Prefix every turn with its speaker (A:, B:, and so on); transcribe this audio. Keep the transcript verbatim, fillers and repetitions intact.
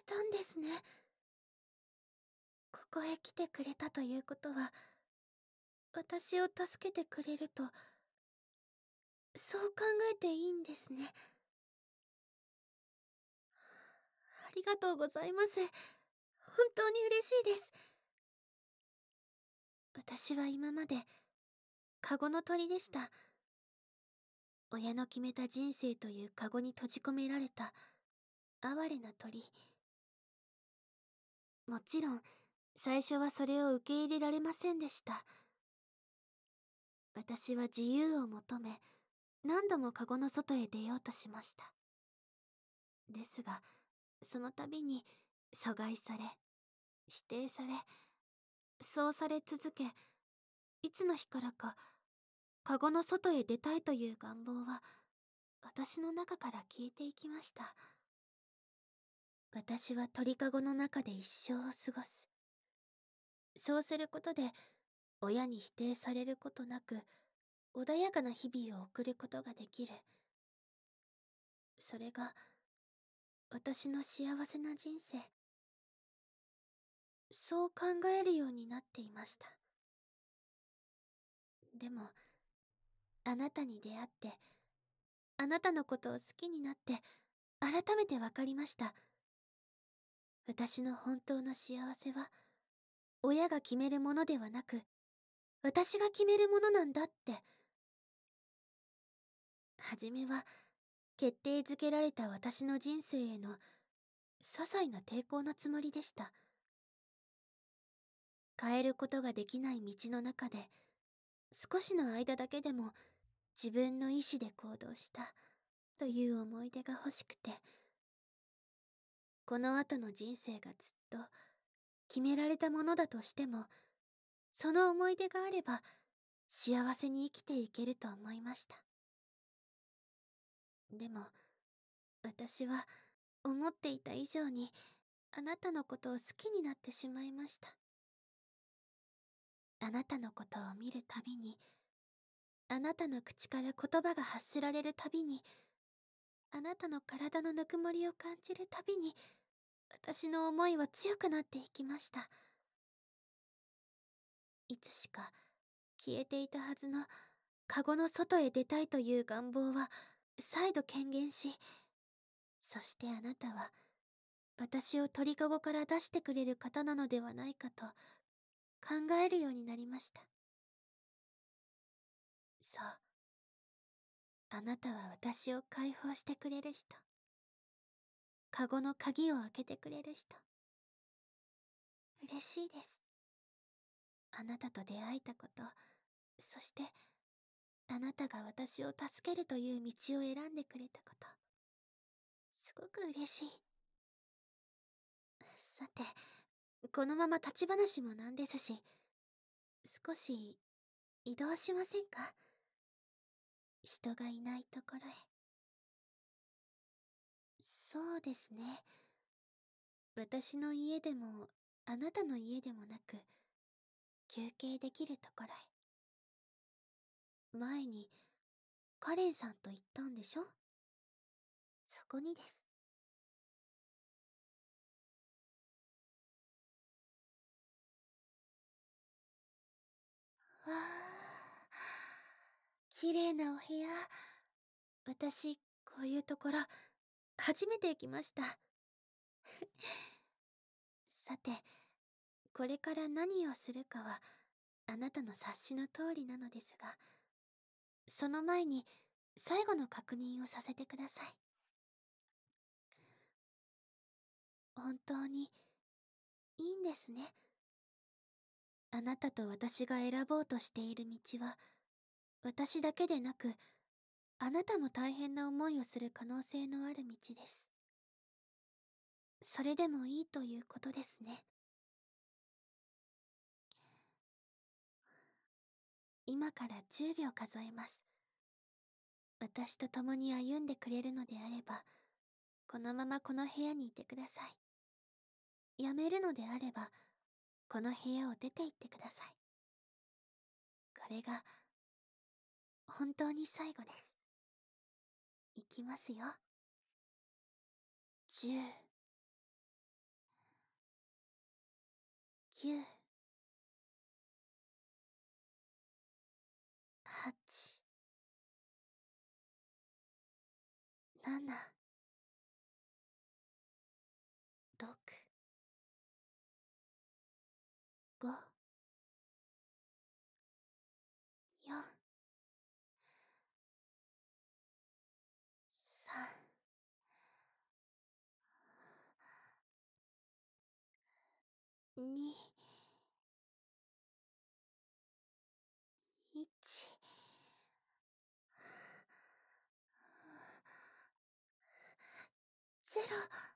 A: たんですね。ここへ来てくれたということは、私を助けてくれると、そう考えていいんですね。ありがとうございます。本当に嬉しいです。私は今まで、カゴの鳥でした。親の決めた人生というカゴに閉じ込められた、哀れな鳥。もちろん、最初はそれを受け入れられませんでした。私は自由を求め、何度もカゴの外へ出ようとしました。ですが、その度に阻害され、否定され、そうされ続け、いつの日からか、カゴの外へ出たいという願望は、私の中から消えていきました。私は鳥かごの中で一生を過ごす。そうすることで、親に否定されることなく、穏やかな日々を送ることができる。それが、私の幸せな人生。そう考えるようになっていました。でも、あなたに出会って、あなたのことを好きになって、改めて分かりました。私の本当の幸せは、親が決めるものではなく、私が決めるものなんだって。はじめは、決定づけられた私の人生への、些細な抵抗のつもりでした。変えることができない道の中で、少しの間だけでも自分の意志で行動したという思い出が欲しくて、この後の人生がずっと決められたものだとしても、その思い出があれば幸せに生きていけると思いました。でも、私は思っていた以上にあなたのことを好きになってしまいました。あなたのことを見るたびに、あなたの口から言葉が発せられるたびに、あなたの体のぬくもりを感じるたびに、私の思いは強くなっていきました。いつしか消えていたはずのカゴの外へ出たいという願望は再度顕現し、そしてあなたは私を鳥かごから出してくれる方なのではないかと考えるようになりました。そう。あなたは私を解放してくれる人。カゴの鍵を開けてくれる人。嬉しいです。あなたと出会えたこと、そしてあなたが私を助けるという道を選んでくれたこと、すごく嬉しい。さて、このまま立ち話もなんですし、少し移動しませんか？人がいないところへ。そうですね。私の家でもあなたの家でもなく、休憩できるところへ。前にカレンさんと言ったんでしょ？そこにです。わあ、綺麗なお部屋。私、こういうところ、初めて来ました。さて、これから何をするかは、あなたの察しの通りなのですが、その前に、最後の確認をさせてください。本当に、いいんですね。あなたと私が選ぼうとしている道は、私だけでなく、あなたも大変な思いをする可能性のある道です。それでもいいということですね。今からじゅうびょう数えます。私と共に歩んでくれるのであれば、このままこの部屋にいてください。やめるのであれば、この部屋を出て行ってください。これが、本当に最後です。いきますよ。じゅう、 きゅう、はち、なな、ろく、ご、よん、さん、に、いち、ゼロ。